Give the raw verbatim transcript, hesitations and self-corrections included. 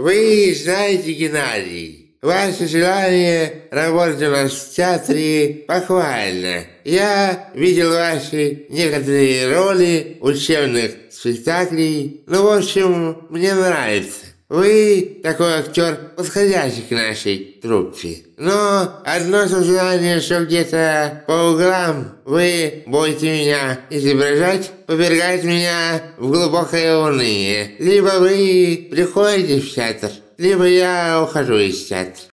Вы знаете, Геннадий, ваше желание работать у нас в театре похвально. Я видел ваши некоторые роли учебных спектаклей. Ну, в общем, мне нравится. Вы такой актер, подходящий к нашей труппе. Но одно сознание, что где-то по углам вы будете меня изображать, повергать меня в глубокое уныние. Либо вы приходите в театр, либо я ухожу из театра.